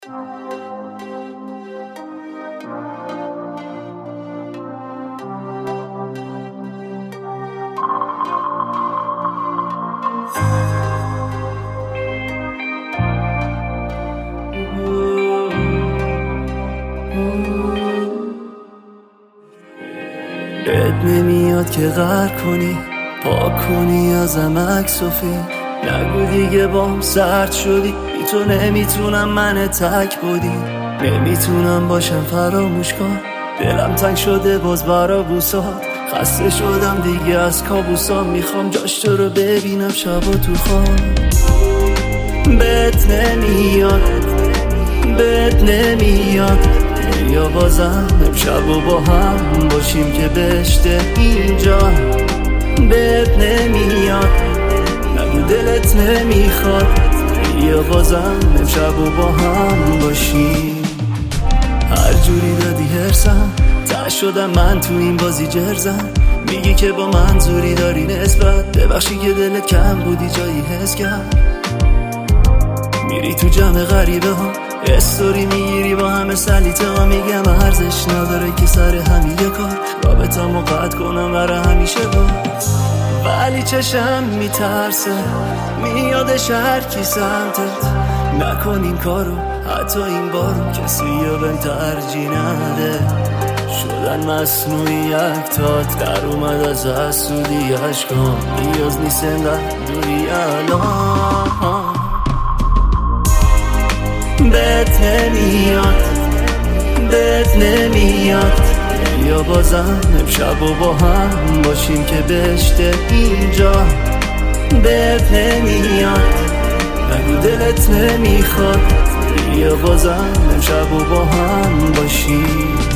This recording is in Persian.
بهت نمیاد که غر کنی، پاک کنی ازم عکس و فیلم. نگو دیگه بام سرد شدی، بی تو نمیتونم من تک بودی. نمیتونم باشم فراموش کن، دلم تنگ شده باز برا بوسات. خسته شدم دیگه از کابوسام، میخوام جاش تو رو ببینم شب و تو خواب. بهت نمیاد، بهت نمیاد، یا بازم امشب و با هم باشیم که بشته اینجا. بهت نمیاد، نگو دلت نمیخواد، یا بازم امشب و با هم باشیم. هر جوری دادی هرسم، ته شدم من تو این بازی جرزم. میگی که با منظوری داری نسبت، ببخشی که دلت کم بودی جایی حس کرد. میری تو جمع غریبه ها، استوری میگیری با همه سلیته ها. میگم ارزش نداره که سر همین یه کار رابطه‌مو قطع کنم برای همیشه باز. ولی چشم میترسه میادش هر کی سمتت. نکن این کارو حتی این بارو، کسی یا بهم ترجیح نده. شدن مصنوعی یکتات در اومد از حسودی اشکام. نیاز نیست انقدر دوری الان. بهت نمیاد، بهت نمیاد، یا بازم امشب و با هم باشیم که بشته اینجا. بهت نمیاد، نگو دلت نمیخواد، یا بازم امشب و با هم باشیم.